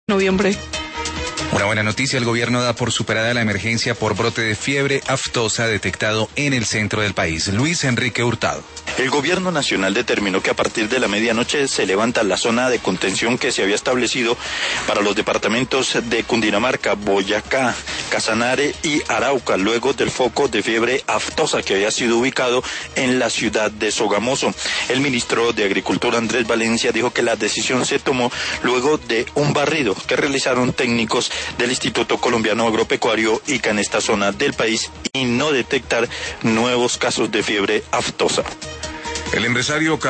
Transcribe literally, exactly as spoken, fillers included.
noviembre. Una buena noticia, el gobierno da por superada la emergencia por brote de fiebre aftosa detectado en el centro del país. Luis Enrique Hurtado. El gobierno nacional determinó que a partir de la medianoche se levanta la zona de contención que se había establecido para los departamentos de Cundinamarca, Boyacá, Casanare y Arauca, luego del foco de fiebre aftosa que había sido ubicado en la ciudad de Sogamoso. El ministro de Agricultura, Andrés Valencia, dijo que la decisión se tomó luego de un barrido que realizaron técnicos del Instituto Colombiano Agropecuario I C A en esta zona del país y no detectar nuevos casos de fiebre aftosa. El empresario